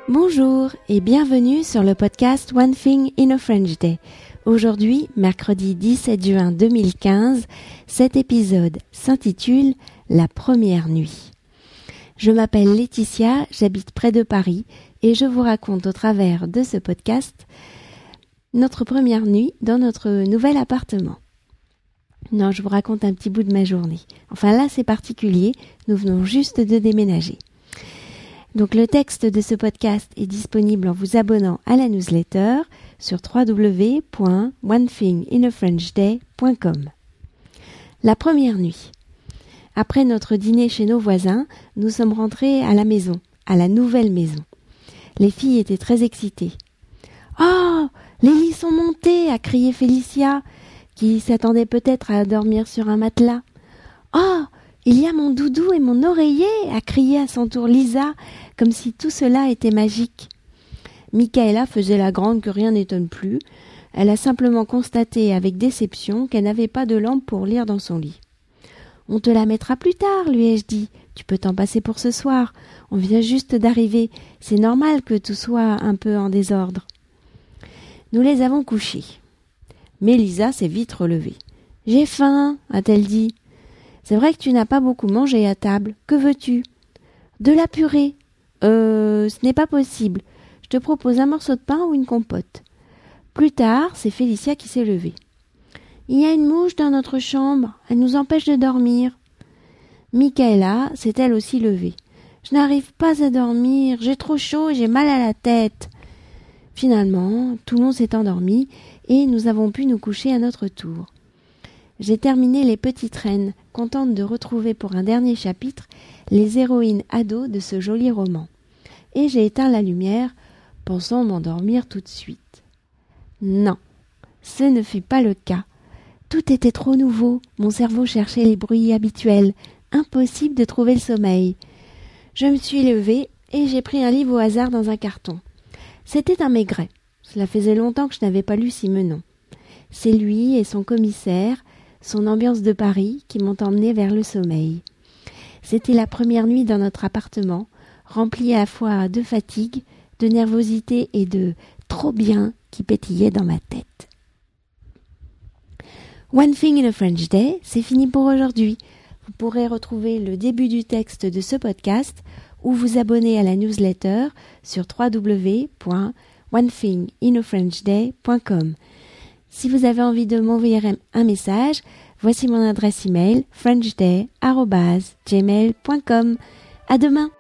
Bonjour et bienvenue sur le podcast One Thing in a French Day. Aujourd'hui, mercredi 17 juin 2015, cet épisode s'intitule « La première nuit ». Je m'appelle Laetitia, j'habite près de Paris et je vous raconte au travers de ce podcast notre première nuit dans notre nouvel appartement. Non, je vous raconte un petit bout de ma journée. Enfin là, c'est particulier, nous venons juste de déménager. Donc le texte de ce podcast est disponible en vous abonnant à la newsletter sur www.onethinginafrenchday.com. La première nuit. Après notre dîner chez nos voisins, nous sommes rentrés à la maison, à la nouvelle maison. Les filles étaient très excitées. « Oh, les lits sont montés !» a crié Félicia, qui s'attendait peut-être à dormir sur un matelas. « Oh, il y a mon doudou et mon oreiller !» a crié à son tour Lisa, comme si tout cela était magique. Michaela faisait la grande que rien n'étonne plus. Elle a simplement constaté avec déception qu'elle n'avait pas de lampe pour lire dans son lit. « On te la mettra plus tard, lui ai-je dit. Tu peux t'en passer pour ce soir. On vient juste d'arriver. C'est normal que tout soit un peu en désordre. » Nous les avons couchés. Mais Lisa s'est vite relevée. « J'ai faim, a-t-elle dit. C'est vrai que tu n'as pas beaucoup mangé à table. Que veux-tu ? De la purée. Ce n'est pas possible. Je te propose un morceau de pain ou une compote. Plus tard, c'est Félicia qui s'est levée. Il y a une mouche dans notre chambre. Elle nous empêche de dormir. Michaela s'est elle aussi levée. Je n'arrive pas à dormir. J'ai trop chaud et j'ai mal à la tête. Finalement, tout le monde s'est endormi et nous avons pu nous coucher à notre tour. J'ai terminé Les Petites Reines, contente de retrouver pour un dernier chapitre les héroïnes ados de ce joli roman. Et j'ai éteint la lumière, pensant m'endormir tout de suite. Non, ce ne fut pas le cas. Tout était trop nouveau, mon cerveau cherchait les bruits habituels, impossible de trouver le sommeil. Je me suis levée et j'ai pris un livre au hasard dans un carton. C'était un Maigret. Cela faisait longtemps que je n'avais pas lu Simenon. C'est lui et son commissaire, son ambiance de Paris qui m'ont emmené vers le sommeil. C'était la première nuit dans notre appartement, remplie à la fois de fatigue, de nervosité et de « trop bien » qui pétillait dans ma tête. One Thing in a French Day, c'est fini pour aujourd'hui. Vous pourrez retrouver le début du texte de ce podcast ou vous abonner à la newsletter sur www.onethinginafrenchday.com. Si vous avez envie de m'envoyer un message, voici mon adresse email frenchday@gmail.com. À demain!